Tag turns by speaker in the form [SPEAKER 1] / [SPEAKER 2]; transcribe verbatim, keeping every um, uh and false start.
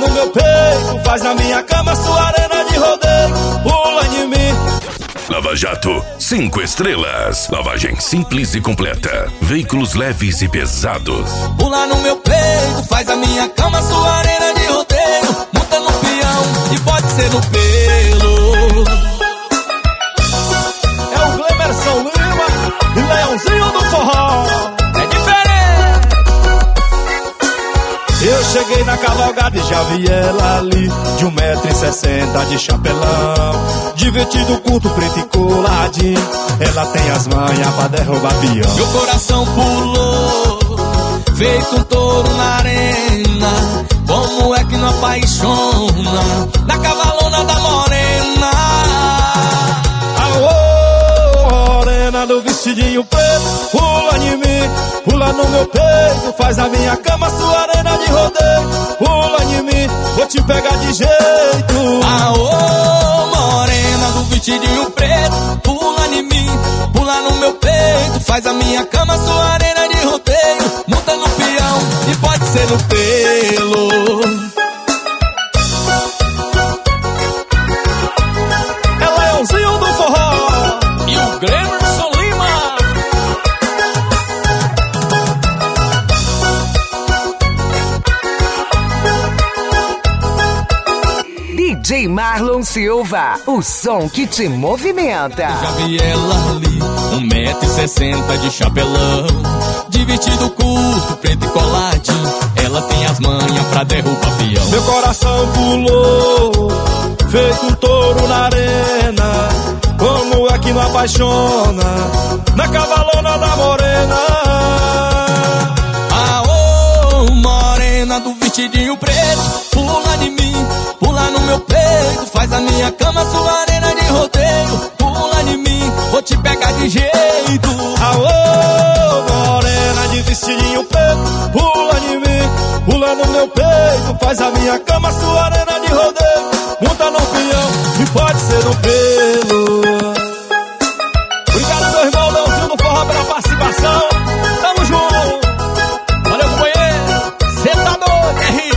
[SPEAKER 1] no meu peito, faz na minha cama sua arena de rodeio, pula em mim.
[SPEAKER 2] Lava Jato, cinco estrelas. Lavagem simples e completa. Veículos leves e pesados.
[SPEAKER 3] Pula no meu peito, faz a minha cama sua arena de rodeio, monta no peão e pode ser no pelo.
[SPEAKER 1] É o Glemerson Lima e Leãozinho do Forró.
[SPEAKER 3] É diferente.
[SPEAKER 1] Eu cheguei na cavalgada e já vi ela ali, de um metro e sessenta de chapelão, de vestido curto, preto e coladinho. Ela tem as manhas pra derrubar peão.
[SPEAKER 3] Meu coração pulou, feito um touro na arena. Como é que não apaixona na cavalona da morena?
[SPEAKER 1] Aô, morena do vestidinho preto, pula em mim, pula no meu peito, faz a minha cama sua arena de rodeio, pula em mim, vou te pegar de jeito.
[SPEAKER 3] Aô, morena do vestidinho preto, pula em mim, pula no meu peito, faz a minha cama sua arena de rodeio, monta no peão e pode ser no pelo.
[SPEAKER 1] É Leãozinho do Forró
[SPEAKER 3] e o Glemerson Lima.
[SPEAKER 4] D J Marlon Silva, o som que te movimenta.
[SPEAKER 3] Já vi ela ali, um metro e sessenta de chapelão, de vestido curto, preto e coladinho. Ela tem as manhas pra derrubar peão.
[SPEAKER 1] Meu coração pulou, feito um touro na arena. Como é que não apaixona na cavalona da morena?
[SPEAKER 3] Aô, morena do vestidinho preto, pula em mim, pula no meu peito, faz a minha cama sua arena de rodeio, pula em mim, vou te pegar de jeito.
[SPEAKER 1] Aô, morena de vestidinho preto, pula em mim, pula no meu peito, faz a minha cama sua arena de rodeio, monta no peão e pode ser no pelo. Obrigado, meu irmão Leãozinho do Forró, pela participação. Tamo junto.
[SPEAKER 3] Valeu, companheiro. Cê tá doido, R